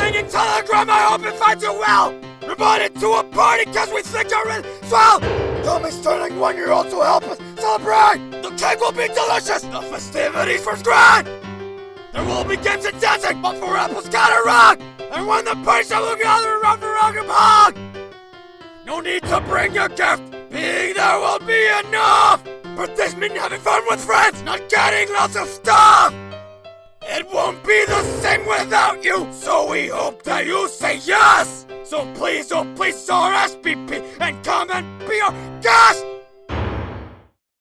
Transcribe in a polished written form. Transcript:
singing Telegram, I hope it finds you well! Invited to a party cause we think you're in swell! Tommy's turning 1 year old to help us celebrate! The cake will be delicious! The festivities first grand! There will be games and dancing, but for apples gotta rock! And when the party will gather around for rock and hog! No need to bring a gift, being there will be enough! Birthdays mean having fun with friends, not getting lots of stuff! It won't be the same without you, so we hope that you say yes! So please, oh please, RSVP and come and be our guest!